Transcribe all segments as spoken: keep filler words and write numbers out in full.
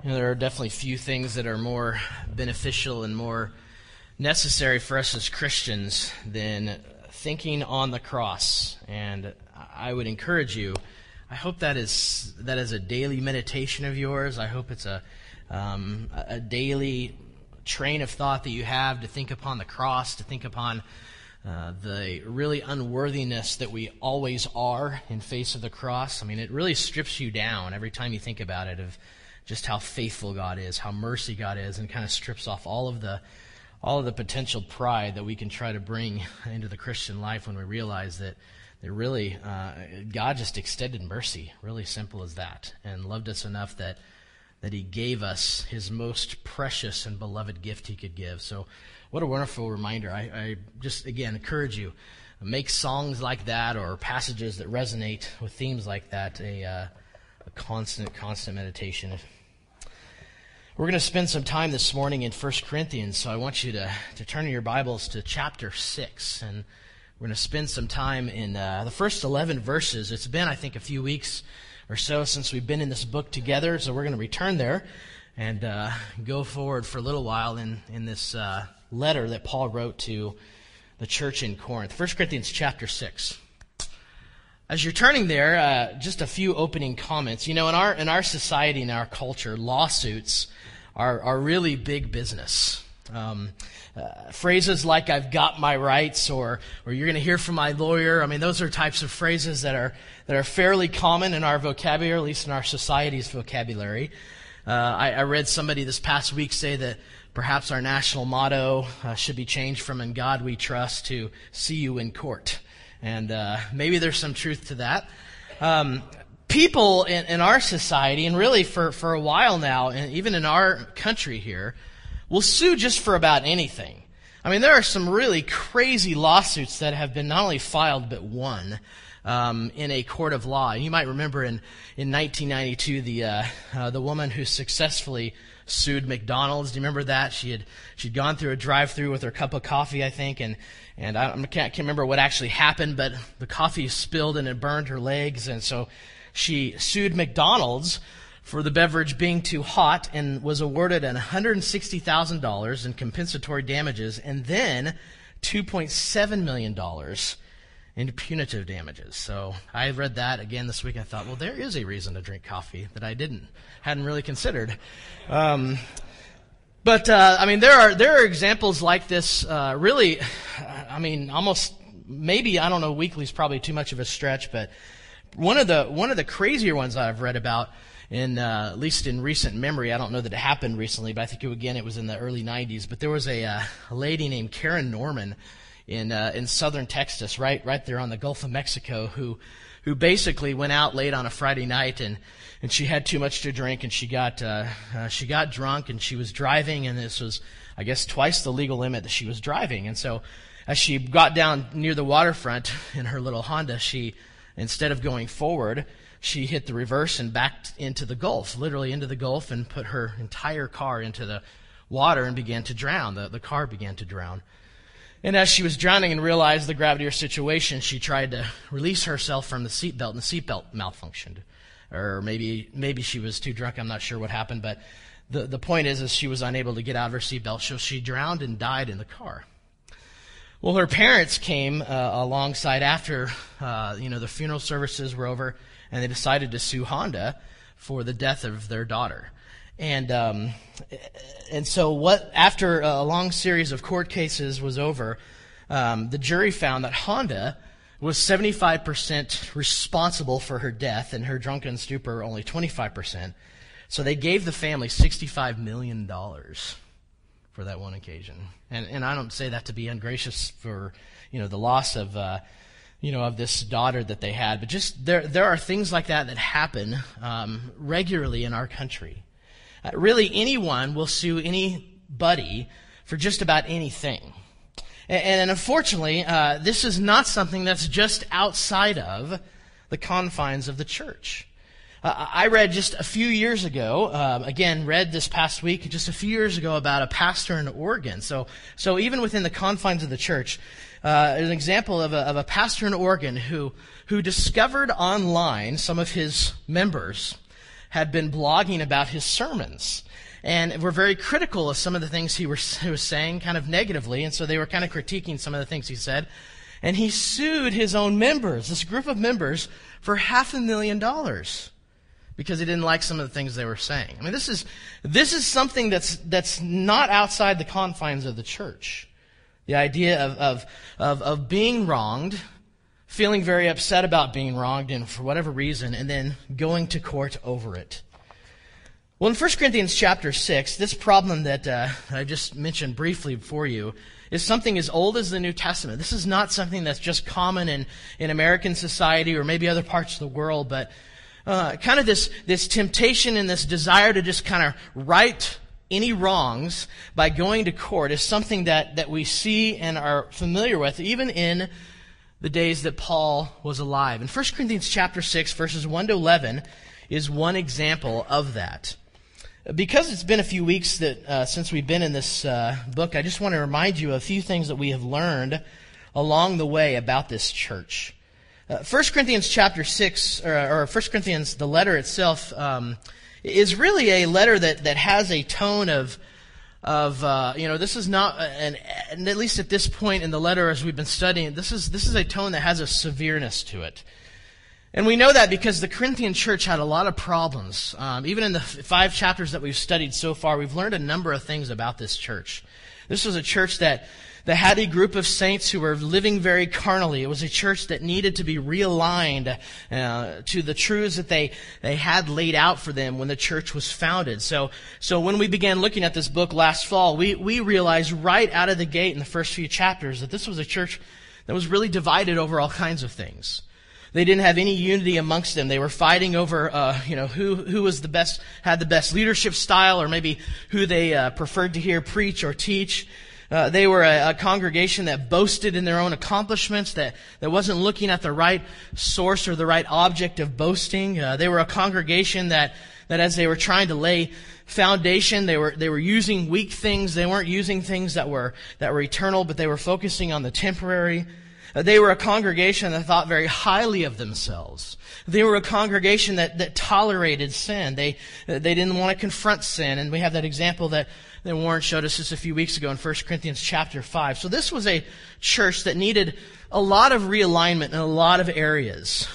You know, there are definitely few things that are more beneficial and more necessary for us as Christians than thinking on the cross. And I would encourage you, I hope that is that is a daily meditation of yours. I hope it's a um, a daily train of thought that you have to think upon the cross, to think upon uh, the really unworthiness that we always are in face of the cross. I mean, it really strips you down every time you think about it, of just how faithful God is, how mercy God is, and kind of strips off all of the all of the potential pride that we can try to bring into the Christian life when we realize that, that really uh, God just extended mercy, really simple as that, and loved us enough that that He gave us His most precious and beloved gift He could give. So what a wonderful reminder. I, I just, again, encourage you, make songs like that or passages that resonate with themes like that a, uh, a constant, constant meditation. We're going to spend some time this morning in First Corinthians, so I want you to, to turn your Bibles to chapter six, and we're going to spend some time in uh, the first eleven verses. It's been, I think, a few weeks or so since we've been in this book together, so we're going to return there and uh, go forward for a little while in, in this uh, letter that Paul wrote to the church in Corinth. First Corinthians chapter six. As you're turning there, uh, just a few opening comments. You know, in our in our society, in our culture, lawsuits are, are really big business. Um, uh, phrases like "I've got my rights" or "or you're going to hear from my lawyer." I mean, those are types of phrases that are that are fairly common in our vocabulary, at least in our society's vocabulary. Uh, I, I read somebody this past week say that perhaps our national motto uh, should be changed from "In God We Trust" to "See You in Court." And uh, maybe there's some truth to that. Um, people in, in our society, and really for, for a while now, and even in our country here, will sue just for about anything. I mean, there are some really crazy lawsuits that have been not only filed but won um, in a court of law. You might remember in, in nineteen ninety-two the uh, uh, the woman who successfully sued McDonald's. Do you remember that? She had she'd gone through a drive-through with her cup of coffee, I think, and and I can't, can't remember what actually happened, but the coffee spilled and it burned her legs, and so she sued McDonald's for the beverage being too hot and was awarded one hundred sixty thousand dollars in compensatory damages and then two point seven million dollars in punitive damages. So I read that again this week. I thought, well, there is a reason to drink coffee that I didn't hadn't really considered. Um, but uh, I mean, there are there are examples like this. Uh, really, I mean, almost maybe I don't know. Weekly is probably too much of a stretch, but one of the one of the crazier ones that I've read about, in uh, at least in recent memory, I don't know that it happened recently, but I think it, again it was in the early nineties. But there was a, uh, a lady named Karen Norman in uh, in southern Texas, right right there on the Gulf of Mexico, who who basically went out late on a Friday night and, and she had too much to drink, and she got uh, uh, she got drunk, and she was driving, and this was, I guess, twice the legal limit that she was driving. And so as she got down near the waterfront in her little Honda, she, instead of going forward, she hit the reverse and backed into the Gulf, literally into the Gulf, and put her entire car into the water and began to drown. The, the car began to drown. And as she was drowning and realized the gravity of her situation, she tried to release herself from the seatbelt, and the seatbelt malfunctioned. Or maybe maybe she was too drunk. I'm not sure what happened. But the, the point is, is she was unable to get out of her seatbelt, so she drowned and died in the car. Well, her parents came uh, alongside after uh, you know the funeral services were over, and they decided to sue Honda for the death of their daughter. And um, and so what? After a long series of court cases was over, um, the jury found that Honda was seventy-five percent responsible for her death, and her drunken stupor only twenty-five percent. So they gave the family sixty-five million dollars for that one occasion. And and I don't say that to be ungracious for you know the loss of uh, you know of this daughter that they had, but just there there are things like that that happen um, regularly in our country. Uh, really, anyone will sue anybody for just about anything. And, and unfortunately, uh, this is not something that's just outside of the confines of the church. Uh, I read just a few years ago, uh, again, read this past week, just a few years ago about a pastor in Oregon. So, so even within the confines of the church, uh, an example of a, of a pastor in Oregon who, who discovered online some of his members had been blogging about his sermons, and were very critical of some of the things he, were, he was saying, kind of negatively, and so they were kind of critiquing some of the things he said. And he sued his own members, this group of members, for half a million dollars because he didn't like some of the things they were saying. I mean, this is this is something that's that's not outside the confines of the church. The idea of of of, of being wronged, feeling very upset about being wronged, and for whatever reason, and then going to court over it. Well, in First Corinthians chapter six, this problem that uh, I just mentioned briefly for you is something as old as the New Testament. This is not something that's just common in, in American society or maybe other parts of the world, but uh, kind of this, this temptation and this desire to just kind of right any wrongs by going to court is something that, that we see and are familiar with even in the days that Paul was alive. In First Corinthians chapter six, verses one to eleven is one example of that. Because it's been a few weeks that uh, since we've been in this uh, book, I just want to remind you of a few things that we have learned along the way about this church. Uh, First Corinthians chapter six, or, or First Corinthians, the letter itself, um, is really a letter that, that has a tone of, of uh, you know, this is not, an, and at least at this point in the letter as we've been studying, this is this is a tone that has a severeness to it. And we know that because the Corinthian church had a lot of problems. Um, even in the f- five chapters that we've studied so far, we've learned a number of things about this church. This was a church that, that had a group of saints who were living very carnally. It was a church that needed to be realigned uh, to the truths that they, they had laid out for them when the church was founded. So, so when we began looking at this book last fall, we, we realized right out of the gate in the first few chapters that this was a church that was really divided over all kinds of things. They didn't have any unity amongst them. They were fighting over, uh, you know, who who was the best, had the best leadership style, or maybe who they uh, preferred to hear preach or teach. Uh, they were a, a congregation that boasted in their own accomplishments, that, that wasn't looking at the right source or the right object of boasting. Uh, they were a congregation that, that as they were trying to lay foundation, they were they were using weak things. They weren't using things that were that were eternal, but they were focusing on the temporary. They were a congregation that thought very highly of themselves. They were a congregation that, that tolerated sin. They they didn't want to confront sin. And we have that example that, that Warren showed us just a few weeks ago in First Corinthians chapter five. So this was a church that needed a lot of realignment in a lot of areas.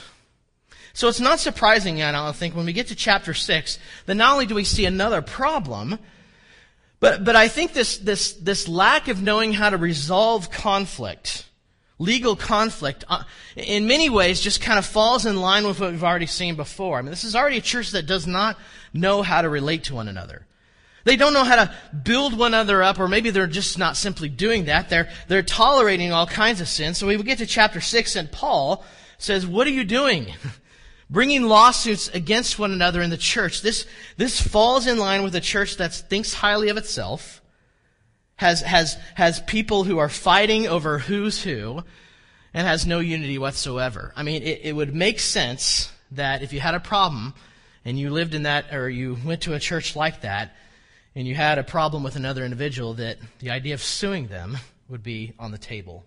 So it's not surprising, I don't think, when we get to chapter six, that not only do we see another problem, but, but I think this, this, this lack of knowing how to resolve conflict, legal conflict, uh, in many ways just kind of falls in line with what we've already seen before. I mean, this is already a church that does not know how to relate to one another. They don't know how to build one another up, or maybe they're just not simply doing that. They're, they're tolerating all kinds of sin. So we get to chapter six, and Paul says, what are you doing? Bringing lawsuits against one another in the church. This, this falls in line with a church that thinks highly of itself, has has has people who are fighting over who's who, and has no unity whatsoever. I mean, it, it would make sense that if you had a problem and you lived in that, or you went to a church like that, and you had a problem with another individual, that the idea of suing them would be on the table.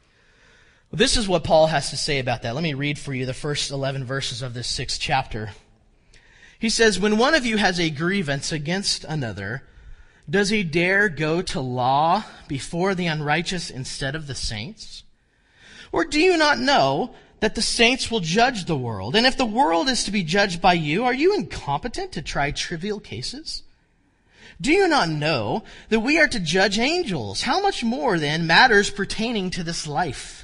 Well, this is what Paul has to say about that. Let me read for you the first eleven verses of this sixth chapter. He says, "When one of you has a grievance against another, does he dare go to law before the unrighteous instead of the saints? Or do you not know that the saints will judge the world? And if the world is to be judged by you, are you incompetent to try trivial cases? Do you not know that we are to judge angels? How much more then matters pertaining to this life?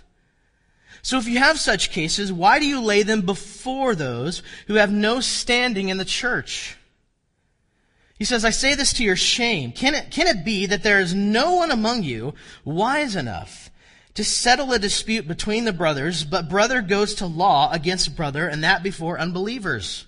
So if you have such cases, why do you lay them before those who have no standing in the church?" He says, "I say this to your shame. Can it, can it be that there is no one among you wise enough to settle a dispute between the brothers, but brother goes to law against brother, and that before unbelievers?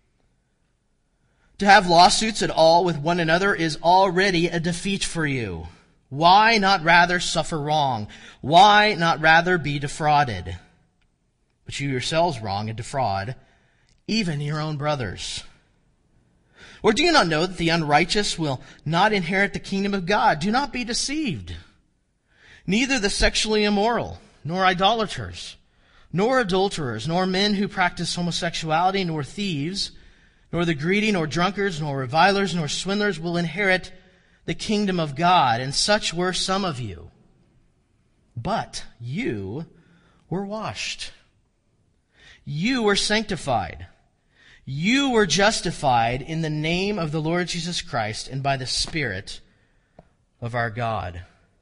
To have lawsuits at all with one another is already a defeat for you. Why not rather suffer wrong? Why not rather be defrauded? But you yourselves wrong and defraud even your own brothers. Or do you not know that the unrighteous will not inherit the kingdom of God? Do not be deceived. Neither the sexually immoral, nor idolaters, nor adulterers, nor men who practice homosexuality, nor thieves, nor the greedy, nor drunkards, nor revilers, nor swindlers will inherit the kingdom of God. And such were some of you. But you were washed. You were sanctified. You were justified in the name of the Lord Jesus Christ and by the Spirit of our God.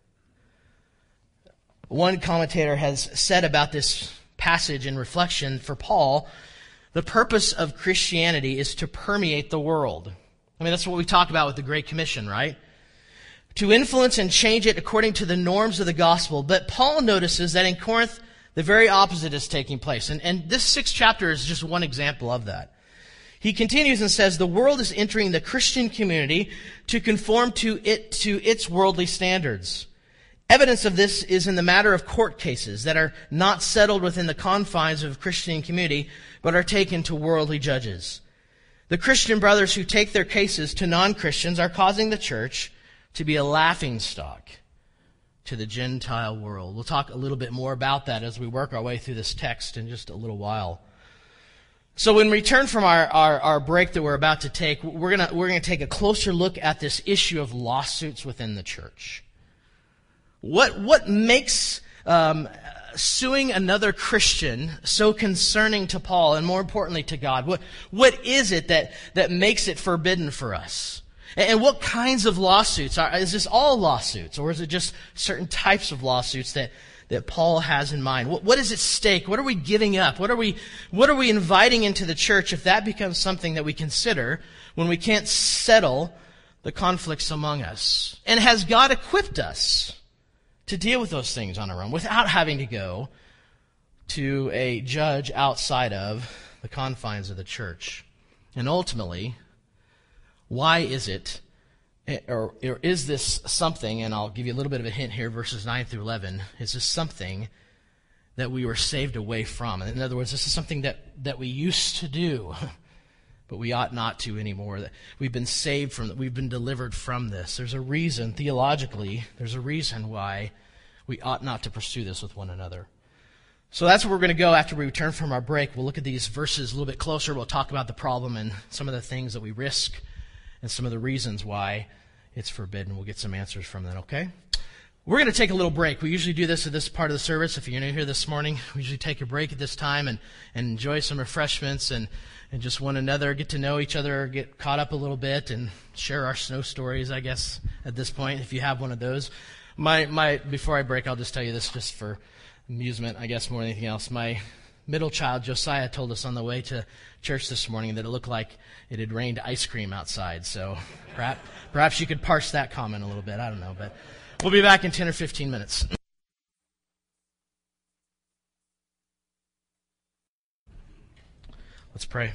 One commentator has said about this passage in reflection for Paul, the purpose of Christianity is to permeate the world. I mean, that's what we talk about with the Great Commission, right? To influence and change it according to the norms of the gospel. But Paul notices that in Corinth, the very opposite is taking place. And, and this sixth chapter is just one example of that. He continues and says, the world is entering the Christian community to conform to it, to its worldly standards. Evidence of this is in the matter of court cases that are not settled within the confines of a Christian community, but are taken to worldly judges. The Christian brothers who take their cases to non-Christians are causing the church to be a laughingstock to the Gentile world. We'll talk a little bit more about that as we work our way through this text in just a little while. So when we return from our, our, our break that we're about to take, we're gonna we're gonna take a closer look at this issue of lawsuits within the church. What what makes um, suing another Christian so concerning to Paul, and more importantly to God? What what is it that that makes it forbidden for us? And what kinds of lawsuits are? Is this all lawsuits, or is it just certain types of lawsuits that that Paul has in mind? What what is at stake? What are we giving up? What are we what are we inviting into the church if that becomes something that we consider when we can't settle the conflicts among us? And has God equipped us to deal with those things on our own without having to go to a judge outside of the confines of the church? And ultimately, why is it, or, or is this something, and I'll give you a little bit of a hint here, verses nine through eleven, is this something that we were saved away from? In other words, this is something that, that we used to do, but we ought not to anymore. That we've been saved from, we've been delivered from this. There's a reason, theologically, there's a reason why we ought not to pursue this with one another. So that's where we're going to go after we return from our break. We'll look at these verses a little bit closer. We'll talk about the problem and some of the things that we risk and some of the reasons why it's forbidden. We'll get some answers from that, okay? We're going to take a little break. We usually do this at this part of the service. If you're new here this morning, we usually take a break at this time and, and enjoy some refreshments and, and just one another, get to know each other, get caught up a little bit, and share our snow stories, I guess, at this point, if you have one of those. My my Before I break, I'll just tell you this just for amusement, I guess, more than anything else. My middle child, Josiah, told us on the way to church this morning that it looked like it had rained ice cream outside. So perhaps, perhaps you could parse that comment a little bit. I don't know, but we'll be back in ten or fifteen minutes. Let's pray.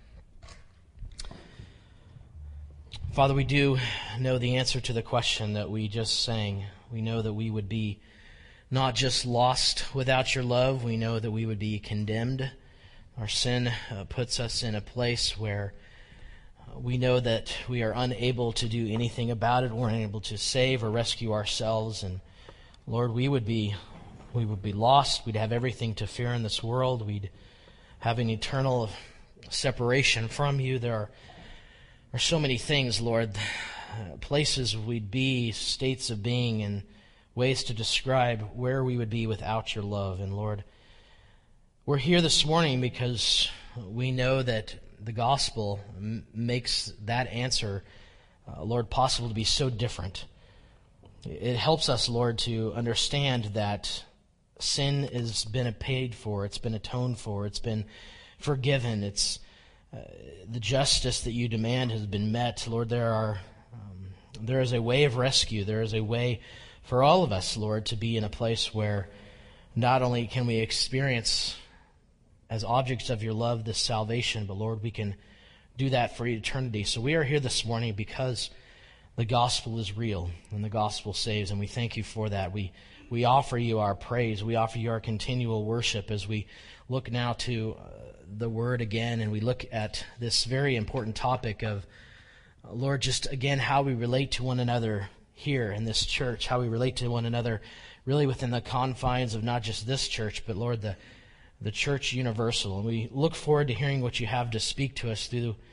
Father, we do know the answer to the question that we just sang. We know that we would be not just lost without your love. We know that we would be condemned. Our sin uh, puts us in a place where uh, we know that we are unable to do anything about it. We're unable to save or rescue ourselves. And Lord, we would be we would be lost. We'd have everything to fear in this world. We'd have an eternal separation from you. There are, are so many things, Lord, uh, places we'd be, states of being, and ways to describe where we would be without your love. And Lord, we're here this morning because we know that the gospel m- makes that answer, uh, Lord, possible to be so different. It helps us, Lord, to understand that sin has been paid for, it's been atoned for, it's been forgiven, it's uh, the justice that you demand has been met. Lord, there are um, there is a way of rescue. There is a way for all of us, Lord, to be in a place where not only can we experience as objects of your love this salvation, but Lord, we can do that for eternity. So we are here this morning because the gospel is real and the gospel saves, and we thank you for that. We we offer you our praise. We offer you our continual worship as we look now to uh, the Word again, and we look at this very important topic of, uh, Lord, just again how we relate to one another here in this church, how we relate to one another really within the confines of not just this church, but Lord, the, the church universal. And we look forward to hearing what you have to speak to us through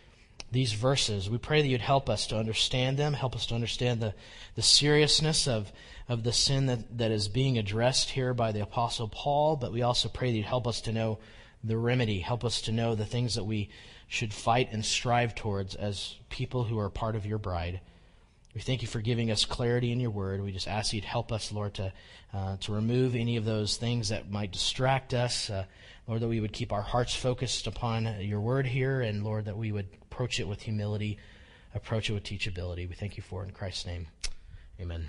these verses. We pray that you'd help us to understand them, help us to understand the, the seriousness of, of the sin that, that is being addressed here by the Apostle Paul, but we also pray that you'd help us to know the remedy, help us to know the things that we should fight and strive towards as people who are part of your bride. We thank you for giving us clarity in your word. We just ask you'd help us, Lord, to uh, to remove any of those things that might distract us. Uh, Lord, that we would keep our hearts focused upon your word here, and Lord, that we would approach it with humility, approach it with teachability. We thank you for it in Christ's name. Amen.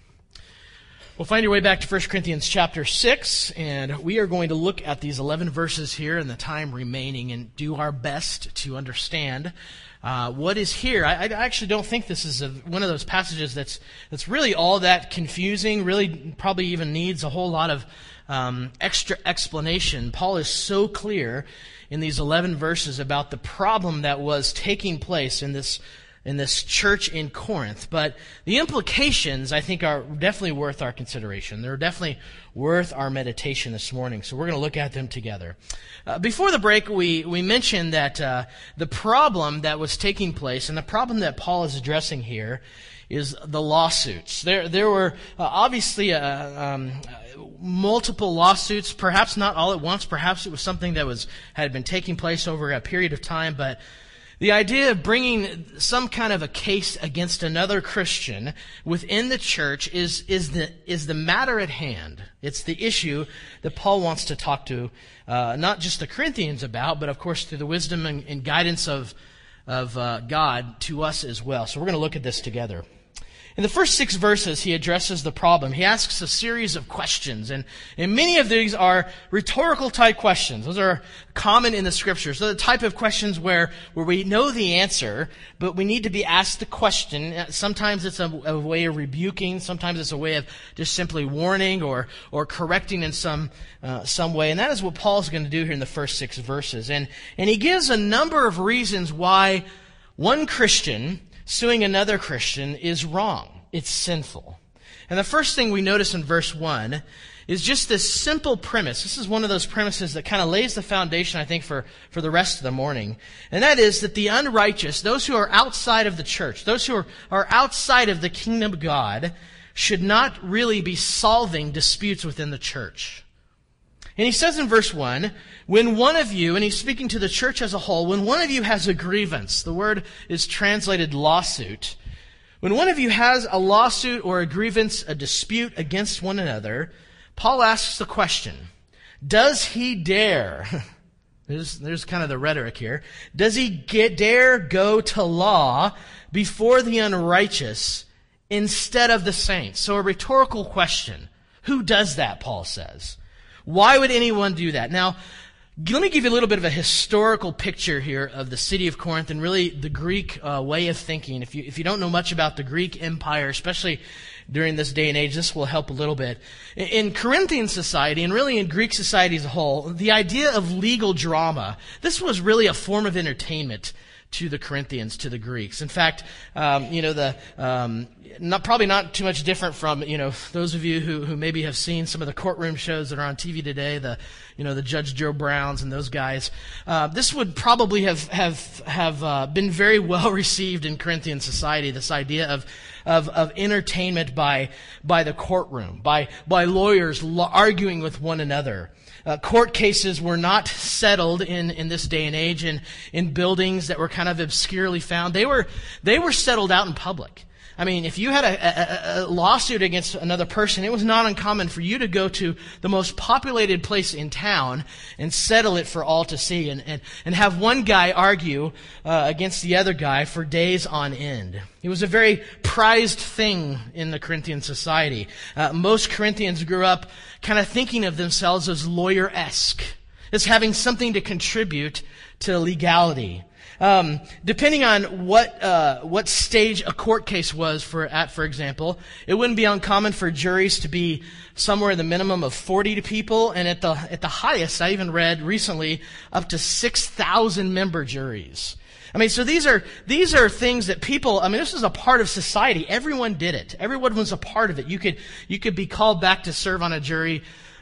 Well, find your way back to First Corinthians chapter six, and we are going to look at these eleven verses here in the time remaining and do our best to understand uh, what is here. I, I actually don't think this is a, one of those passages that's that's really all that confusing, really probably even needs a whole lot of um, extra explanation. Paul is so clear in these eleven verses about the problem that was taking place in this in this church in Corinth. But the implications, I think, are definitely worth our consideration. They're definitely worth our meditation this morning. So we're going to look at them together. Uh, before the break, we, we mentioned that uh, the problem that was taking place, and the problem that Paul is addressing here, is the lawsuits. There there were uh, obviously uh, um, multiple lawsuits, perhaps not all at once. Perhaps it was something that was had been taking place over a period of time, but the idea of bringing some kind of a case against another Christian within the church is, is, the, is the matter at hand. It's the issue that Paul wants to talk to uh, not just the Corinthians about, but of course through the wisdom and, and guidance of, of uh, God to us as well. So we're going to look at this together. In the first six verses, he addresses the problem. He asks a series of questions, and, and many of these are rhetorical type questions. Those are common in the Scriptures. They're the type of questions where, where we know the answer, but we need to be asked the question. Sometimes it's a, a way of rebuking. Sometimes it's a way of just simply warning or, or correcting in some, uh, some way. And that is what Paul's going to do here in the first six verses. And, and he gives a number of reasons why one Christian suing another Christian is wrong. It's sinful. And the first thing we notice in verse one is just this simple premise. This is one of those premises that kind of lays the foundation, I think, for, for the rest of the morning. And that is that the unrighteous, those who are outside of the church, those who are, are outside of the kingdom of God, should not really be solving disputes within the church. And he says in verse one, when one of you, and he's speaking to the church as a whole, when one of you has a grievance, the word is translated lawsuit. When one of you has a lawsuit or a grievance, a dispute against one another, Paul asks the question, does he dare, there's, there's kind of the rhetoric here, does he get, dare go to law before the unrighteous instead of the saints? So a rhetorical question. Who does that, Paul says? Why would anyone do that? Now, let me give you a little bit of a historical picture here of the city of Corinth and really the Greek uh, way of thinking. If you if you don't know much about the Greek Empire, especially during this day and age, this will help a little bit. In, in Corinthian society, and really in Greek society as a whole, the idea of legal drama, this was really a form of entertainment to the Corinthians, to the Greeks. In fact, um, you know, the um, not probably not too much different from, you know, those of you who, who maybe have seen some of the courtroom shows that are on T V today, the, you know, the Judge Joe Browns and those guys. Uh, this would probably have have have uh, been very well received in Corinthian society. This idea of of of entertainment by by the courtroom, by by lawyers lo- arguing with one another. Uh, court cases were not settled in, in this day and age in, in buildings that were kind of obscurely found. They were they were settled out in public. I mean, if you had a, a, a lawsuit against another person, it was not uncommon for you to go to the most populated place in town and settle it for all to see and, and, and have one guy argue uh, against the other guy for days on end. It was a very prized thing in the Corinthian society. Uh, most Corinthians grew up kind of thinking of themselves as lawyer-esque, as having something to contribute to legality. Um, depending on what uh, what stage a court case was for at, for example, it wouldn't be uncommon for juries to be somewhere in the minimum of forty people, and at the at the highest, I even read recently, up to six thousand member juries. I mean, so these are these are things that people, I mean, this is a part of society. Everyone did it. Everyone was a part of it. You could you could be called back to serve on a jury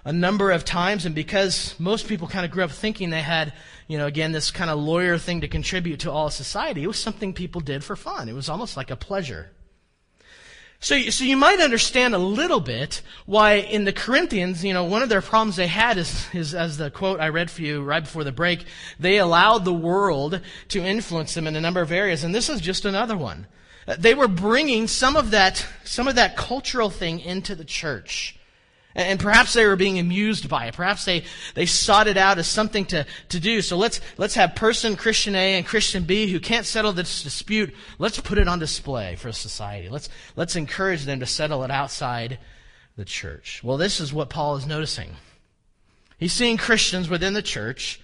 a number of times, and because most people kind of grew up thinking they had, you know, again, this kind of lawyer thing to contribute to all society, it was something people did for fun. It was almost like a pleasure. So, so you might understand a little bit why in the Corinthians, you know, one of their problems they had is, is, as the quote I read for you right before the break, they allowed the world to influence them in a number of areas, and this is just another one. They were bringing some of that, some of that cultural thing into the church. And perhaps they were being amused by it. Perhaps they, they sought it out as something to, to do. So let's, let's have person Christian A and Christian B who can't settle this dispute. Let's put it on display for society. Let's, let's encourage them to settle it outside the church. Well, this is what Paul is noticing. He's seeing Christians within the church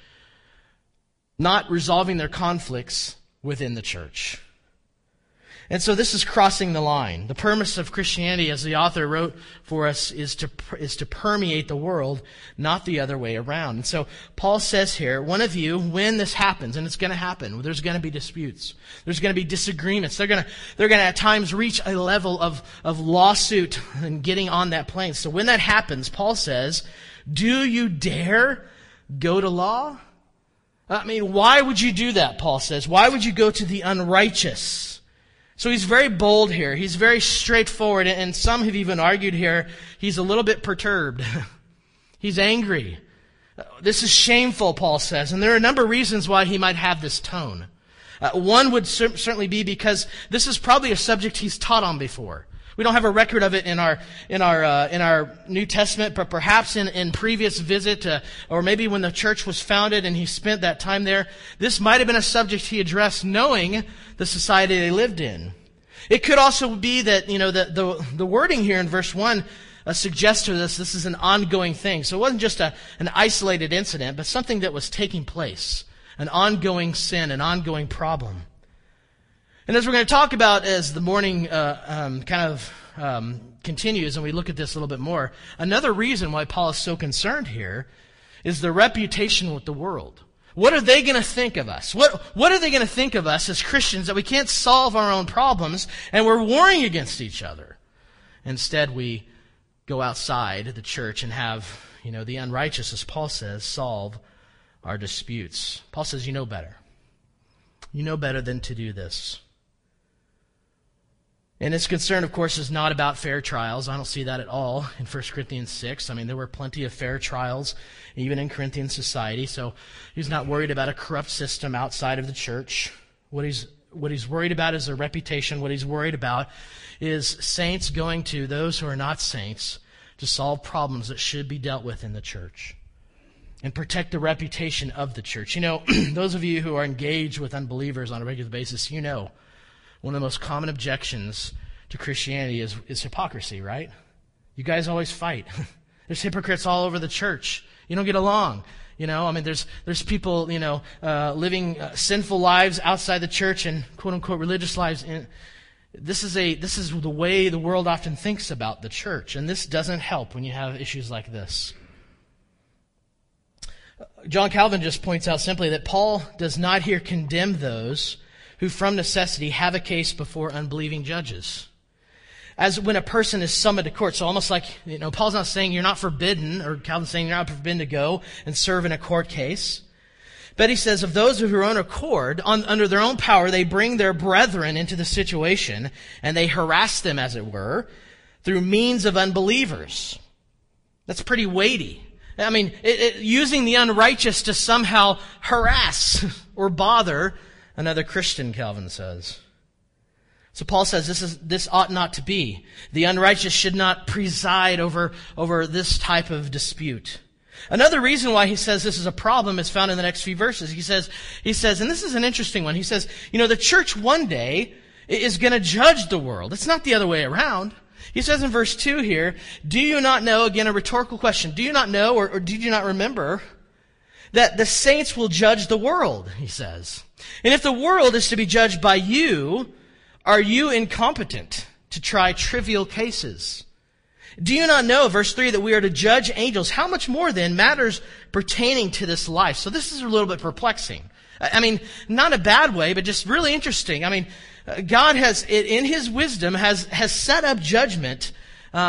not resolving their conflicts within the church. And so this is crossing the line. The purpose of Christianity, as the author wrote for us, is to is to permeate the world, not the other way around. And so Paul says here, one of you, when this happens, and it's going to happen, there's going to be disputes. There's going to be disagreements. They're going to they're going to at times reach a level of, of lawsuit and getting on that plane. So when that happens, Paul says, do you dare go to law? I mean, why would you do that, Paul says? Why would you go to the unrighteous? So he's very bold here. He's very straightforward. And some have even argued here he's a little bit perturbed. He's angry. This is shameful, Paul says. And there are a number of reasons why he might have this tone. Uh, one would cer- certainly be because this is probably a subject he's taught on before. We don't have a record of it in our in our uh, in our New Testament, but perhaps in in previous visit, uh, or maybe when the church was founded and he spent that time there, this might have been a subject he addressed, knowing the society they lived in. It could also be that, you know, the the, the wording here in verse one uh, suggests to us this is an ongoing thing. So it wasn't just a an isolated incident, but something that was taking place, an ongoing sin, an ongoing problem. And as we're going to talk about as the morning uh, um, kind of um, continues and we look at this a little bit more, another reason why Paul is so concerned here is the reputation with the world. What are they going to think of us? What, what are they going to think of us as Christians that we can't solve our own problems and we're warring against each other? Instead, we go outside the church and have, you know, the unrighteous, as Paul says, solve our disputes. Paul says, you know better. You know better than to do this. And his concern, of course, is not about fair trials. I don't see that at all in First Corinthians six. I mean, there were plenty of fair trials, even in Corinthian society. So he's not worried about a corrupt system outside of the church. What he's what he's worried about is their reputation. What he's worried about is saints going to those who are not saints to solve problems that should be dealt with in the church and protect the reputation of the church. You know, those of you who are engaged with unbelievers on a regular basis, you know, one of the most common objections to Christianity is, is hypocrisy, right? You guys always fight. There's hypocrites all over the church. You don't get along. You know, I mean, there's there's people, you know, uh, living uh, sinful lives outside the church and quote unquote religious lives. In, this is a this is the way the world often thinks about the church, and this doesn't help when you have issues like this. John Calvin just points out simply that Paul does not here condemn those who from necessity have a case before unbelieving judges. As when a person is summoned to court, so almost like, you know, Paul's not saying you're not forbidden, or Calvin's saying you're not forbidden to go and serve in a court case. But he says, of those of their own accord, on, under their own power, they bring their brethren into the situation, and they harass them, as it were, through means of unbelievers. That's pretty weighty. I mean, it, it, using the unrighteous to somehow harass or bother another Christian, Calvin says. So Paul says this is this ought not to be. The unrighteous should not preside over, over this type of dispute. Another reason why he says this is a problem is found in the next few verses. He says, he says, and this is an interesting one. He says, you know, the church one day is going to judge the world. It's not the other way around. He says in verse two here, do you not know, again, a rhetorical question, do you not know or, or did you not remember that the saints will judge the world, he says. And if the world is to be judged by you, are you incompetent to try trivial cases? Do you not know, verse three, that we are to judge angels? How much more then matters pertaining to this life? So this is a little bit perplexing. I mean, not a bad way, but just really interesting. I mean, God has, in His wisdom, has, has set up judgment um,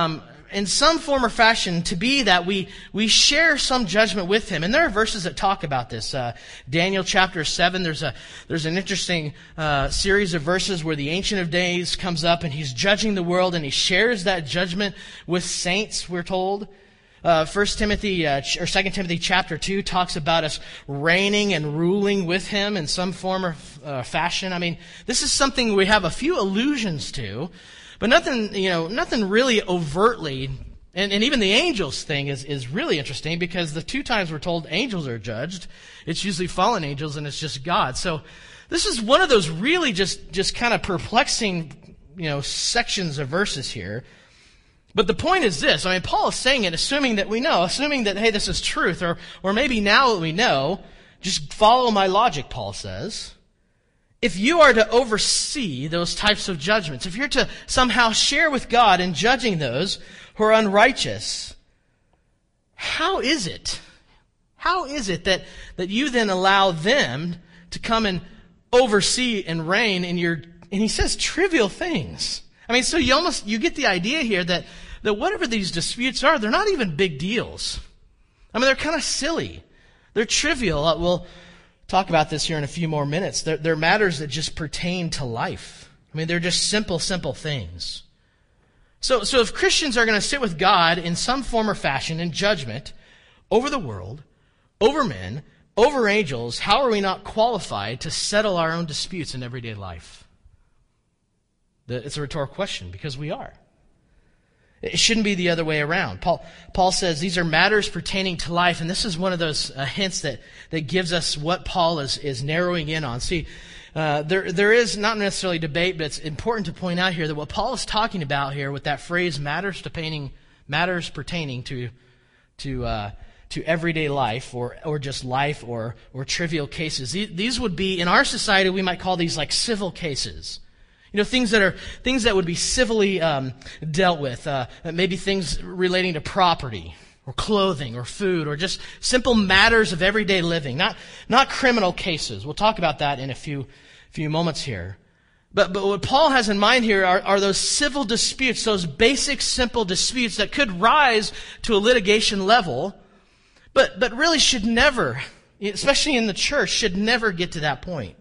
in some form or fashion, to be that we we share some judgment with him. And there are verses that talk about this. Uh, Daniel chapter seven, there's a there's an interesting uh, series of verses where the Ancient of Days comes up and he's judging the world, and he shares that judgment with saints, we're told. Uh, First Timothy uh, ch- or Second Timothy chapter two talks about us reigning and ruling with him in some form or uh, fashion. I mean, this is something we have a few allusions to, but nothing, you know, nothing really overtly. And, and even the angels thing is, is really interesting, because the two times we're told angels are judged, it's usually fallen angels and it's just God. So this is one of those really just, just kind of perplexing, you know, sections of verses here. But the point is this. I mean, Paul is saying it assuming that we know, assuming that, hey, this is truth, or, or maybe now that we know, just follow my logic, Paul says. If you are to oversee those types of judgments, if you're to somehow share with God in judging those who are unrighteous, how is it? How is it that, that you then allow them to come and oversee and reign in your, and he says trivial things. I mean, so you almost, you get the idea here that, that whatever these disputes are, they're not even big deals. I mean, they're kind of silly. They're trivial. We'll talk about this here in a few more minutes. They're, they're matters that just pertain to life. I mean, they're just simple, simple things. So, so if Christians are going to sit with God in some form or fashion in judgment over the world, over men, over angels, how are we not qualified to settle our own disputes in everyday life? It's a rhetorical question, because we are. It shouldn't be the other way around. Paul, Paul says these are matters pertaining to life, and this is one of those uh, hints that, that gives us what Paul is, is narrowing in on. See, uh, there there is not necessarily debate, but it's important to point out here that what Paul is talking about here with that phrase matters pertaining matters pertaining to to uh, to everyday life, or or just life, or or trivial cases. These, these would be, in our society, we might call these like civil cases. You know, things that are things that would be civilly um, dealt with. Uh, maybe things relating to property, or clothing, or food, or just simple matters of everyday living. Not not criminal cases. We'll talk about that in a few few moments here. But but what Paul has in mind here are, are those civil disputes, those basic, simple disputes that could rise to a litigation level, but but really should never, especially in the church, should never get to that point.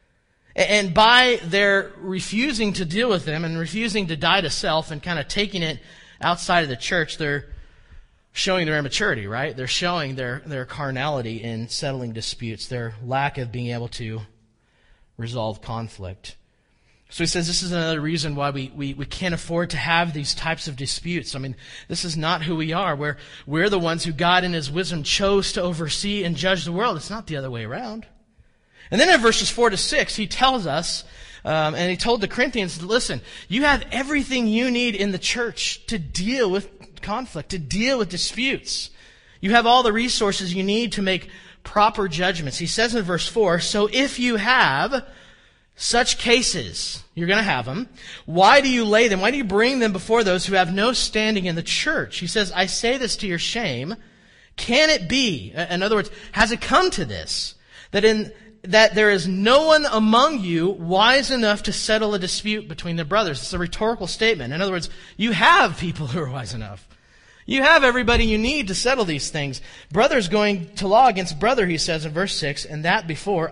And by their refusing to deal with them and refusing to die to self and kind of taking it outside of the church, they're showing their immaturity, right? They're showing their, their carnality in settling disputes, their lack of being able to resolve conflict. So he says this is another reason why we, we, we can't afford to have these types of disputes. I mean, this is not who we are. We're, we're the ones who God in his wisdom chose to oversee and judge the world. It's not the other way around. And then in verses four to six, he tells us, um, and he told the Corinthians, listen, you have everything you need in the church to deal with conflict, to deal with disputes. You have all the resources you need to make proper judgments. He says in verse four, so if you have such cases, you're going to have them, why do you lay them? Why do you bring them before those who have no standing in the church? He says, I say this to your shame. Can it be, in other words, has it come to this, that in that there is no one among you wise enough to settle a dispute between the brothers? It's a rhetorical statement. In other words, you have people who are wise enough. You have everybody you need to settle these things. Brothers going to law against brother, he says in verse six, and that before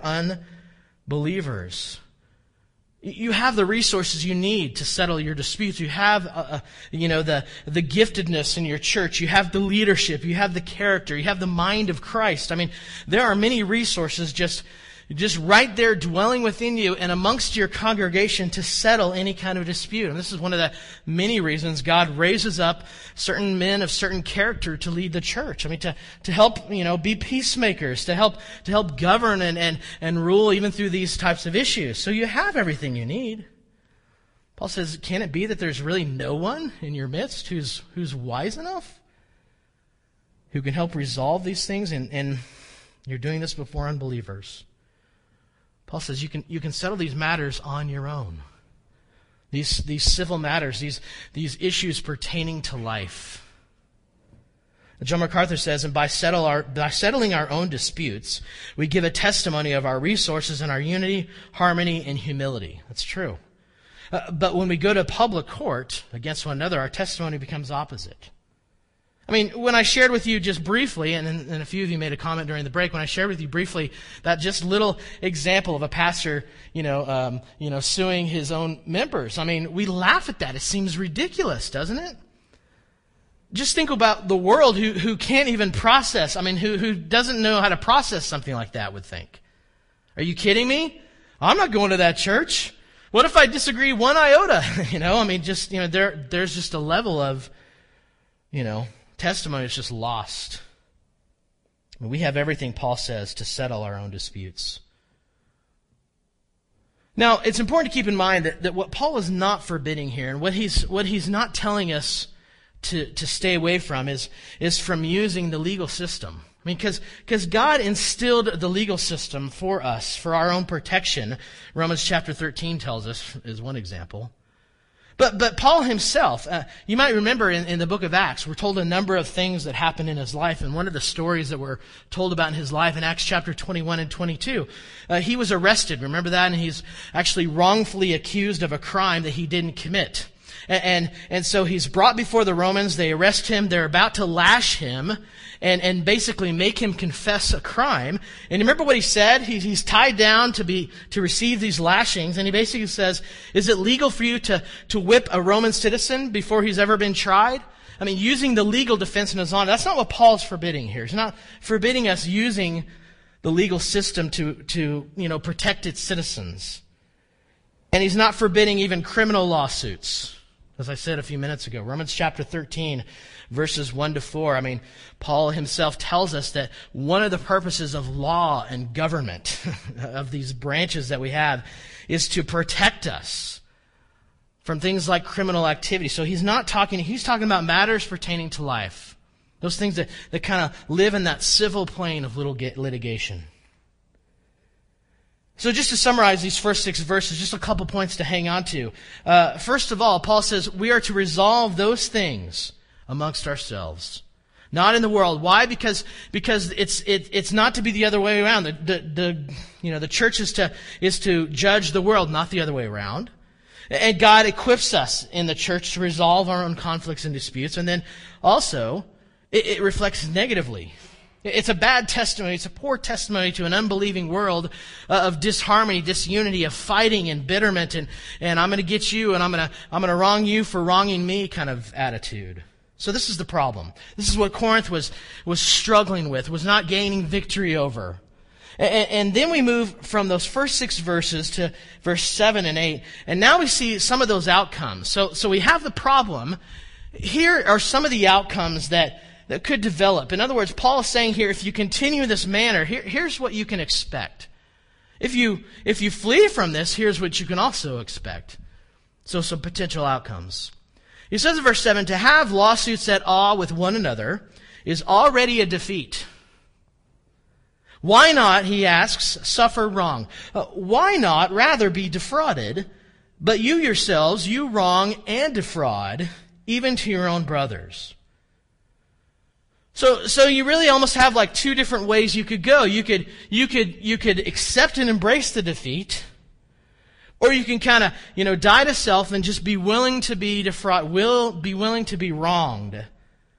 unbelievers. You have the resources you need to settle your disputes. You have, uh, you know, the, the giftedness in your church. You have the leadership. You have the character. You have the mind of Christ. I mean, there are many resources just Just right there dwelling within you and amongst your congregation to settle any kind of dispute. And this is one of the many reasons God raises up certain men of certain character to lead the church. I mean, to, to help, you know, be peacemakers, to help, to help govern and, and, and rule even through these types of issues. So you have everything you need. Paul says, can it be that there's really no one in your midst who's, who's wise enough, who can help resolve these things? And, and you're doing this before unbelievers. Paul says you can you can settle these matters on your own. These these civil matters, these these issues pertaining to life. John MacArthur says, and by settle our by settling our own disputes, we give a testimony of our resources and our unity, harmony, and humility. That's true. Uh, but when we go to public court against one another, our testimony becomes opposite. I mean, when I shared with you just briefly, and, and a few of you made a comment during the break, when I shared with you briefly that just little example of a pastor, you know, um, you know, suing his own members. I mean, we laugh at that. It seems ridiculous, doesn't it? Just think about the world who, who can't even process, I mean, who, who doesn't know how to process something like that would think. Are you kidding me? I'm not going to that church. What if I disagree one iota? you know, I mean, just, you know, there, there's just a level of, you know, testimony is just lost. I mean, we have everything, Paul says, to settle our own disputes. Now, it's important to keep in mind that, that what Paul is not forbidding here, and what he's what he's not telling us to, to stay away from, is, is from using the legal system. I mean, because because God instilled the legal system for us, for our own protection. Romans chapter thirteen tells us, is one example. But but Paul himself, uh, you might remember in, in the book of Acts, we're told a number of things that happened in his life. And one of the stories that we're told about in his life in Acts chapter twenty-one and twenty-two, uh, he was arrested. Remember that? And he's actually wrongfully accused of a crime that he didn't commit. And, and, and so he's brought before the Romans. They arrest him. They're about to lash him and, and basically make him confess a crime. And remember what he said? He, he's tied down to be, to receive these lashings. And he basically says, is it legal for you to, to whip a Roman citizen before he's ever been tried? I mean, using the legal defense in his honor. That's not what Paul's forbidding here. He's not forbidding us using the legal system to, to, you know, protect its citizens. And he's not forbidding even criminal lawsuits. As I said a few minutes ago, Romans chapter thirteen, verses one to four. I mean, Paul himself tells us that one of the purposes of law and government, of these branches that we have, is to protect us from things like criminal activity. So he's not talking, he's talking about matters pertaining to life. Those things that, that kind of live in that civil plane of little litigation. So just to summarize these first six verses, just a couple points to hang on to. Uh, first of all, Paul says we are to resolve those things amongst ourselves, not in the world. Why? Because because it's it, it's not to be the other way around. The, the the you know the church is to is to judge the world, not the other way around. And God equips us in the church to resolve our own conflicts and disputes, and then also it, it reflects negatively. It's a bad testimony. It's a poor testimony to an unbelieving world uh, of disharmony, disunity, of fighting and bitterment, and, and I'm going to get you, and I'm going to I'm going to wrong you for wronging me kind of attitude. So this is the problem. This is what Corinth was was struggling with, was not gaining victory over. And, and then we move from those first six verses to verse seven and eight, and now we see some of those outcomes. So so we have the problem. Here are some of the outcomes that that could develop. In other words, Paul is saying here, if you continue in this manner, here, here's what you can expect. If you, if you flee from this, here's what you can also expect. So some potential outcomes. He says in verse seven, to have lawsuits at awe with one another is already a defeat. Why not, he asks, suffer wrong? Uh, why not rather be defrauded, but you yourselves, you wrong and defraud, even to your own brothers? So, so you really almost have like two different ways you could go. You could, you could, you could accept and embrace the defeat, or you can kind of, you know, die to self and just be willing to be defraud, will be willing to be wronged.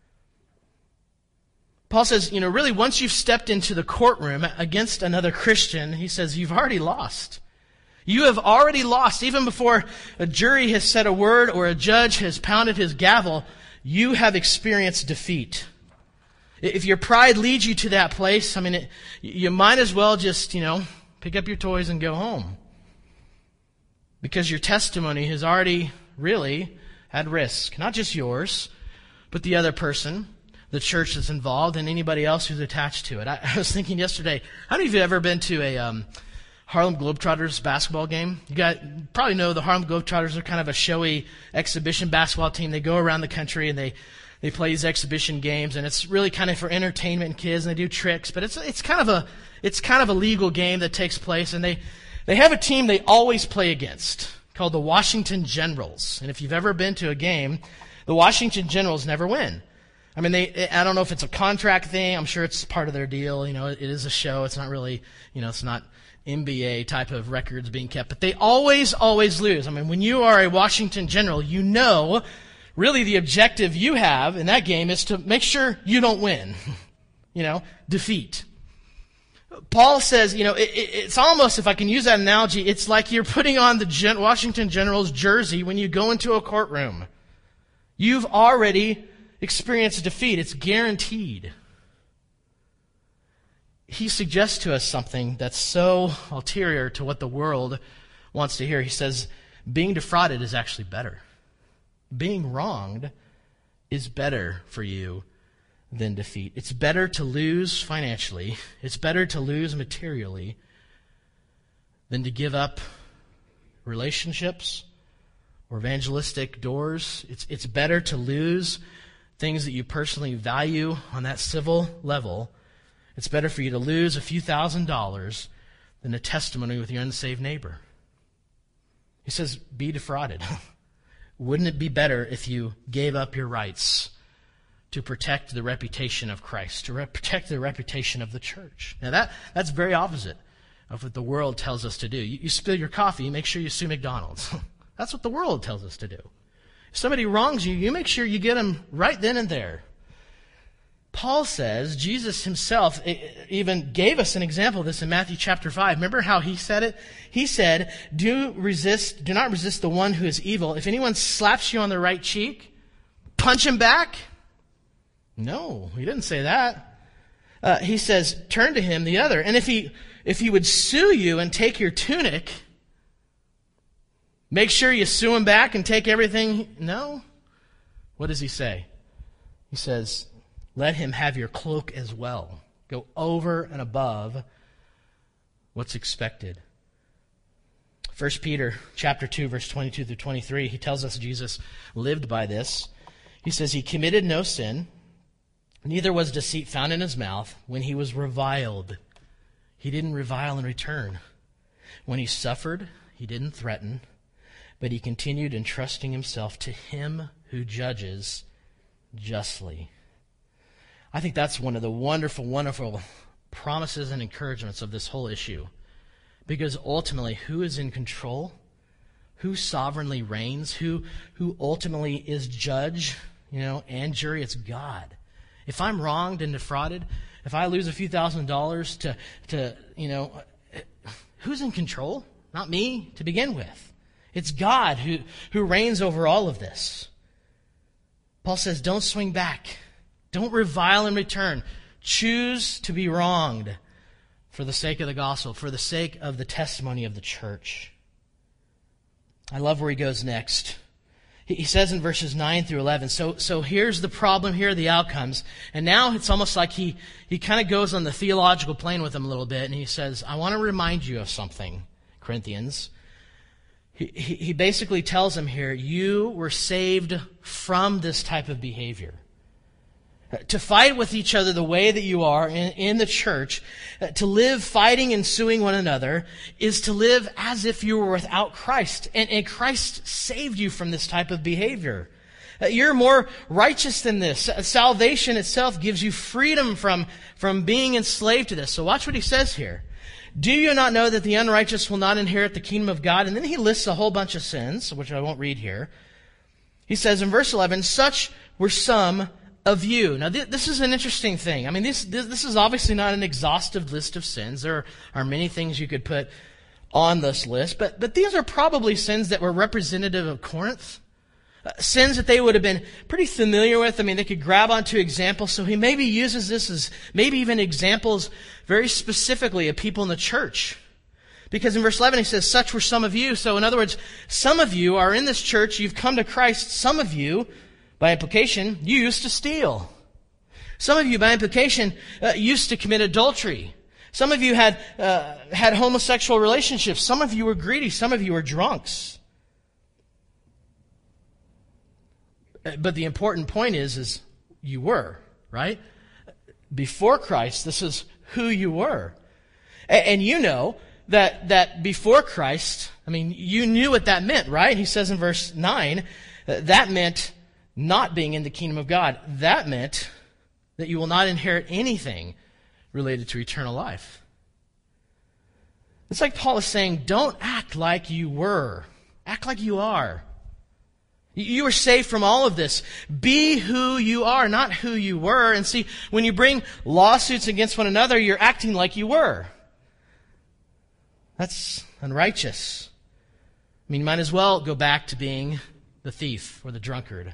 Paul says, you know, really once you've stepped into the courtroom against another Christian, he says you've already lost. You have already lost. Even before a jury has said a word or a judge has pounded his gavel, you have experienced defeat. If your pride leads you to that place, I mean, it, you might as well just, you know, pick up your toys and go home. Because your testimony has already really had risk. Not just yours, but the other person, the church that's involved, and anybody else who's attached to it. I, I was thinking yesterday, how many of you have ever been to a um, Harlem Globetrotters basketball game? You got probably know the Harlem Globetrotters are kind of a showy exhibition basketball team. They go around the country and they They play these exhibition games, and it's really kind of for entertainment and kids, and they do tricks. But it's it's kind of a it's kind of a legal game that takes place, and they they have a team they always play against called the Washington Generals. And if you've ever been to a game, the Washington Generals never win. I mean, they I don't know if it's a contract thing. I'm sure it's part of their deal. You know, it is a show. It's not really, you know, it's not N B A type of records being kept, but they always, always lose. I mean, when you are a Washington General, you know really the objective you have in that game is to make sure you don't win. You know, defeat. Paul says, you know, it, it, it's almost, if I can use that analogy, it's like you're putting on the Gen- Washington General's jersey when you go into a courtroom. You've already experienced defeat. It's guaranteed. He suggests to us something that's so ulterior to what the world wants to hear. He says, being defrauded is actually better. Being wronged is better for you than defeat. It's better to lose financially. It's better to lose materially than to give up relationships or evangelistic doors. It's, it's better to lose things that you personally value on that civil level. It's better for you to lose a few thousand dollars than a testimony with your unsaved neighbor. He says, be defrauded. Wouldn't it be better if you gave up your rights to protect the reputation of Christ, to re- protect the reputation of the church? Now that that's very opposite of what the world tells us to do. You, you spill your coffee, make sure you sue McDonald's. That's what the world tells us to do. If somebody wrongs you, you make sure you get them right then and there. Paul says, Jesus himself even gave us an example of this in Matthew chapter five. Remember how he said it? He said, do resist, do not resist the one who is evil. If anyone slaps you on the right cheek, punch him back. No, he didn't say that. Uh, he says, turn to him the other. And if he, if he would sue you and take your tunic, make sure you sue him back and take everything. No. What does he say? He says, let him have your cloak as well. Go over and above what's expected. First Peter chapter two, verse twenty-two through twenty-three, he tells us Jesus lived by this. He says, he committed no sin, neither was deceit found in his mouth. When he was reviled, he didn't revile in return. When he suffered, he didn't threaten, but he continued entrusting himself to him who judges justly. I think that's one of the wonderful, wonderful promises and encouragements of this whole issue. Because ultimately, who is in control? Who sovereignly reigns? Who who ultimately is judge, you know, and jury? It's God. If I'm wronged and defrauded, if I lose a few thousand dollars to, to you know, who's in control? Not me to begin with. It's God who, who reigns over all of this. Paul says, don't swing back. Don't revile in return. Choose to be wronged for the sake of the gospel, for the sake of the testimony of the church. I love where he goes next. He says in verses nine through eleven, so so here's the problem, here are the outcomes. And now it's almost like he, he kind of goes on the theological plane with them a little bit, and he says, I want to remind you of something, Corinthians. He, he, he basically tells them here, you were saved from this type of behavior. To fight with each other the way that you are in, in the church, uh, to live fighting and suing one another, is to live as if you were without Christ. And, and Christ saved you from this type of behavior. Uh, you're more righteous than this. Uh, salvation itself gives you freedom from, from being enslaved to this. So watch what he says here. Do you not know that the unrighteous will not inherit the kingdom of God? And then he lists a whole bunch of sins, which I won't read here. He says in verse eleven, such were some of you. Now, th- this is an interesting thing. I mean, this, this this is obviously not an exhaustive list of sins. There are, are many things you could put on this list, but but these are probably sins that were representative of Corinth. Uh, sins that they would have been pretty familiar with. I mean, they could grab onto examples. So he maybe uses this as maybe even examples very specifically of people in the church. Because in verse eleven he says, such were some of you. So in other words, some of you are in this church, you've come to Christ. Some of you, by implication, you used to steal. Some of you, by implication, uh, used to commit adultery. Some of you had uh, had homosexual relationships. Some of you were greedy. Some of you were drunks. But the important point is, is you were, right? Before Christ, this is who you were. And, and you know that that before Christ, I mean, you knew what that meant, right? He says in verse nine, uh, that meant not being in the kingdom of God. That meant that you will not inherit anything related to eternal life. It's like Paul is saying, don't act like you were. Act like you are. You were saved from all of this. Be who you are, not who you were. And see, when you bring lawsuits against one another, you're acting like you were. That's unrighteous. I mean, you might as well go back to being the thief or the drunkard.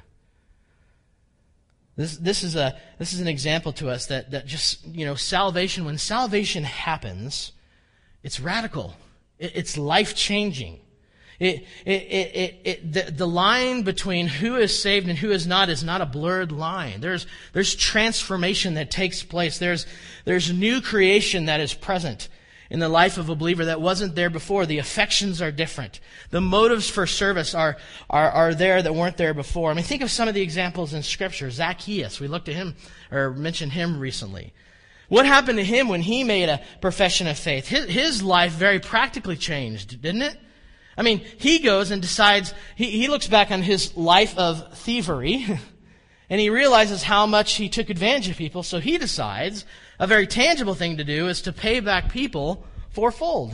This this is a this is an example to us that that just, you know, salvation, when salvation happens, it's radical. It, it's life-changing. It, it, it, it, it, the, the line between who is saved and who is not is not a blurred line. There's, there's transformation that takes place. There's, there's new creation that is present in the life of a believer that wasn't there before. The affections are different. The motives for service are, are, are there that weren't there before. I mean, think of some of the examples in Scripture. Zacchaeus, we looked at him, or mentioned him recently. What happened to him when he made a profession of faith? His, his life very practically changed, didn't it? I mean, he goes and decides, he, he looks back on his life of thievery, and he realizes how much he took advantage of people, so he decides a very tangible thing to do is to pay back people fourfold.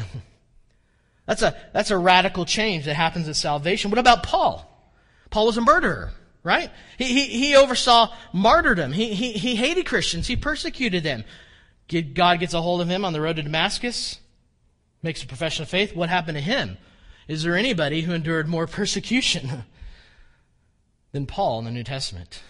That's a, that's a radical change that happens at salvation. What about Paul? Paul was a murderer, right? He, he, he oversaw martyrdom. He, he, he hated Christians. He persecuted them. God gets a hold of him on the road to Damascus, makes a profession of faith. What happened to him? Is there anybody who endured more persecution than Paul in the New Testament?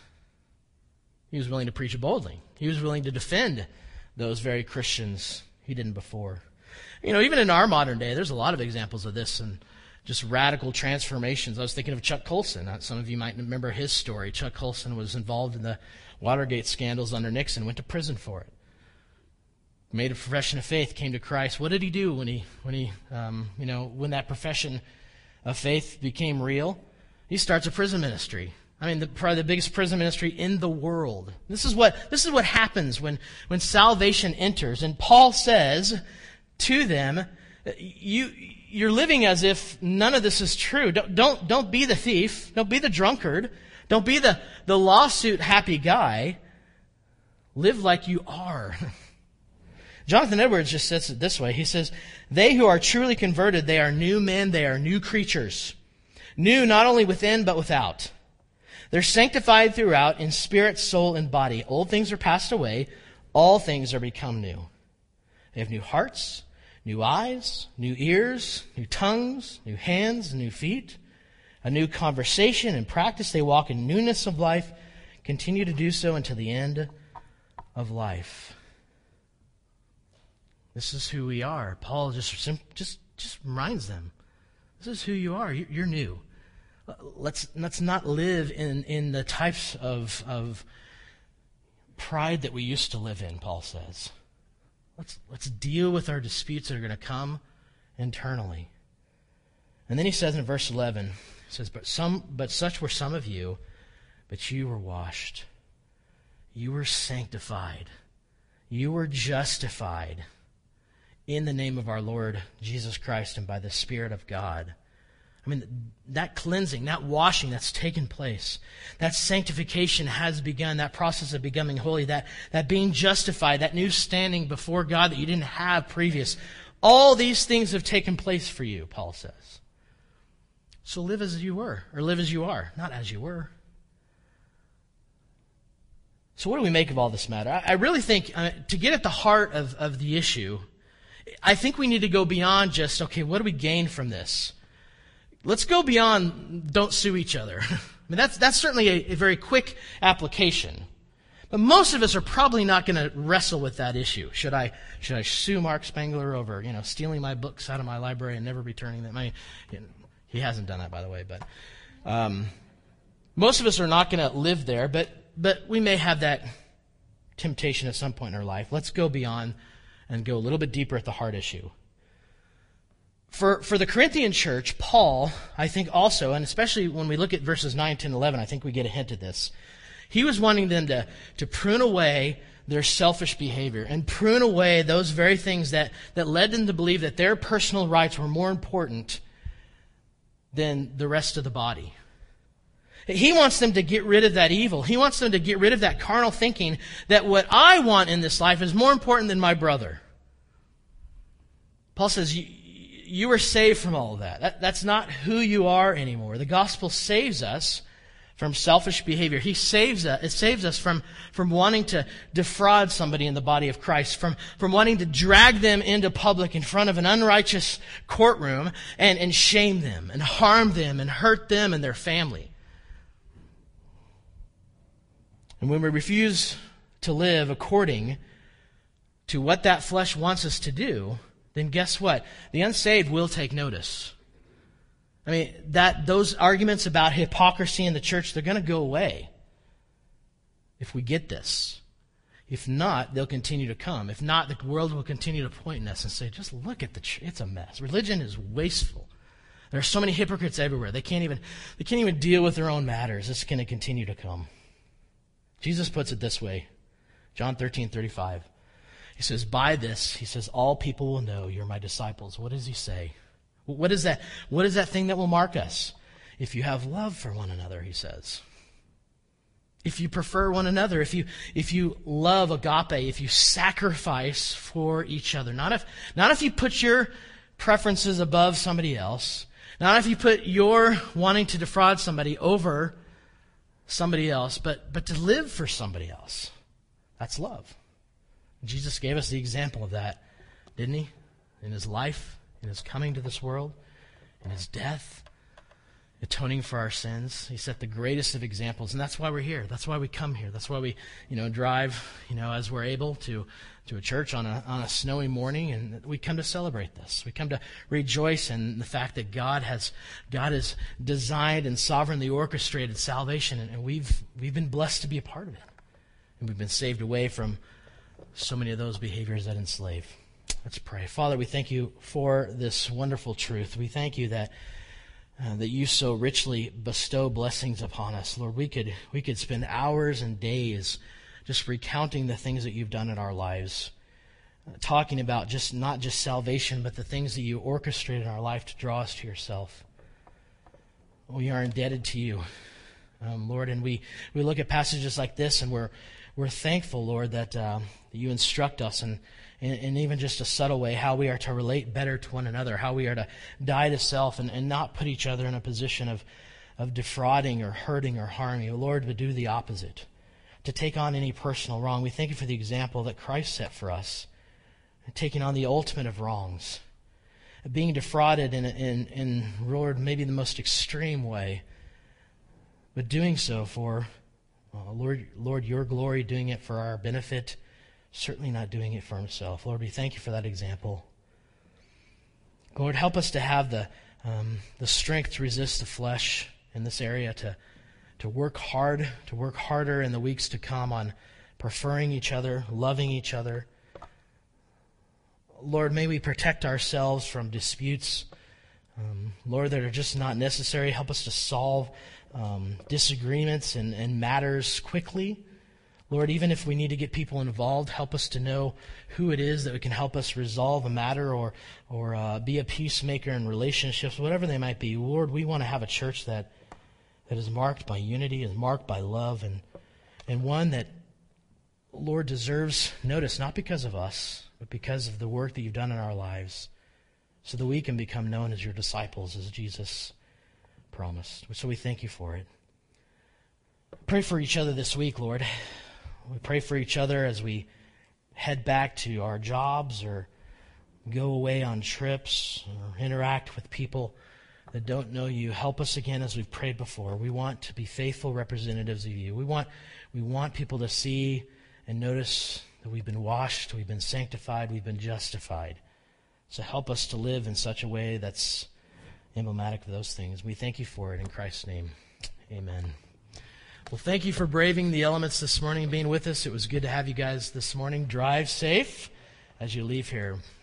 He was willing to preach boldly. He was willing to defend those very Christians he didn't before. You know, even in our modern day, there's a lot of examples of this and just radical transformations. I was thinking of Chuck Colson. Some of you might remember his story. Chuck Colson was involved in the Watergate scandals under Nixon, went to prison for it. Made a profession of faith, came to Christ. What did he do when he, when he, um, you know, when that profession of faith became real? He starts a prison ministry. I mean, the, probably the biggest prison ministry in the world. This is what this is what happens when when salvation enters. And Paul says to them, "You you're living as if none of this is true. Don't don't don't be the thief. Don't be the drunkard. Don't be the the lawsuit happy guy. Live like you are." Jonathan Edwards just says it this way. He says, "They who are truly converted, they are new men, they are new creatures. New not only within, but without. They're sanctified throughout in spirit, soul, and body. Old things are passed away. All things are become new. They have new hearts, new eyes, new ears, new tongues, new hands, new feet, a new conversation and practice. They walk in newness of life, continue to do so until the end of life." This is who we are. Paul just just just reminds them, this is who you are. You're new. Let's let's not live in, in the types of of pride that we used to live in, Paul says. Let's let's deal with our disputes that are going to come internally. And then he says in verse eleven, he says, But some but such were some of you, but you were washed. You were sanctified. You were justified in the name of our Lord Jesus Christ and by the Spirit of God. I mean, that cleansing, that washing that's taken place, that sanctification has begun, that process of becoming holy, that, that being justified, that new standing before God that you didn't have previous. All these things have taken place for you, Paul says. So live as you were, or live as you are, not as you were. So what do we make of all this matter? I, I really think uh, to get at the heart of, of the issue, I think we need to go beyond just, okay, what do we gain from this? Let's go beyond don't sue each other. I mean, that's that's certainly a, a very quick application. But most of us are probably not going to wrestle with that issue. Should I should I sue Mark Spangler over, you know, stealing my books out of my library and never returning them? I mean, he hasn't done that, by the way. But um, most of us are not going to live there. But but we may have that temptation at some point in our life. Let's go beyond and go a little bit deeper at the heart issue. For for the Corinthian church, Paul, I think also, and especially when we look at verses nine, ten, eleven, I think we get a hint of this. He was wanting them to, to prune away their selfish behavior and prune away those very things that, that led them to believe that their personal rights were more important than the rest of the body. He wants them to get rid of that evil. He wants them to get rid of that carnal thinking that what I want in this life is more important than my brother. Paul says, you, you were saved from all of that. that. That's not who you are anymore. The gospel saves us from selfish behavior. He saves us. It saves us from, from wanting to defraud somebody in the body of Christ, from, from wanting to drag them into public in front of an unrighteous courtroom and, and shame them and harm them and hurt them and their family. And when we refuse to live according to what that flesh wants us to do, then guess what? The unsaved will take notice. I mean, that those arguments about hypocrisy in the church, they're going to go away if we get this. If not, they'll continue to come. If not, the world will continue to point at us and say, just look at the church. It's a mess. Religion is wasteful. There are so many hypocrites everywhere. They can't even, they can't even deal with their own matters. It's going to continue to come. Jesus puts it this way, John thirteen thirty-five. He says, by this, he says, all people will know you're my disciples. What does he say? What is that? What is that thing that will mark us? If you have love for one another, he says. If you prefer one another, if you if you love agape, if you sacrifice for each other. Not if not if you put your preferences above somebody else. Not if you put your wanting to defraud somebody over somebody else, but but to live for somebody else. That's love. Jesus gave us the example of that, didn't he? In his life, in his coming to this world, in his death, atoning for our sins. He set the greatest of examples, and that's why we're here. That's why we come here. That's why we, you know, drive, you know, as we're able to, to a church on a on a snowy morning, and we come to celebrate this. We come to rejoice in the fact that God has God has designed and sovereignly orchestrated salvation, and, and we've we've been blessed to be a part of it, and we've been saved away from so many of those behaviors that enslave. Let's pray. Father, we thank you for this wonderful truth. We thank you that uh, that you so richly bestow blessings upon us. Lord, we could we could spend hours and days just recounting the things that you've done in our lives, uh, talking about just not just salvation, but the things that you orchestrated in our life to draw us to yourself. We are indebted to you, um, Lord, and we, we look at passages like this, and we're we're thankful, Lord, that, uh, that you instruct us and in, in even just a subtle way, how we are to relate better to one another, how we are to die to self and, and not put each other in a position of, of defrauding or hurting or harming. Lord, but do the opposite, to take on any personal wrong. We thank you for the example that Christ set for us, taking on the ultimate of wrongs, being defrauded in, in, in Lord, maybe the most extreme way, but doing so for, uh, Lord, Lord, your glory, doing it for our benefit, certainly not doing it for himself. Lord, we thank you for that example. Lord, help us to have the um, the strength to resist the flesh in this area, to to work hard, to work harder in the weeks to come on preferring each other, loving each other. Lord, may we protect ourselves from disputes, um, Lord, that are just not necessary. Help us to solve um, disagreements and, and matters quickly. Lord, even if we need to get people involved, help us to know who it is that can help us resolve a matter or or uh, be a peacemaker in relationships, whatever they might be. Lord, we want to have a church that that is marked by unity, is marked by love, and and one that, Lord, deserves notice, not because of us, but because of the work that you've done in our lives, so that we can become known as your disciples, as Jesus promised. So we thank you for it. Pray for each other this week, Lord. We pray for each other as we head back to our jobs or go away on trips or interact with people that don't know you. Help us again as we've prayed before. We want to be faithful representatives of you. We want we want people to see and notice that we've been washed, we've been sanctified, we've been justified. So help us to live in such a way that's emblematic of those things. We thank you for it in Christ's name. Amen. Well, thank you for braving the elements this morning and being with us. It was good to have you guys this morning. Drive safe as you leave here.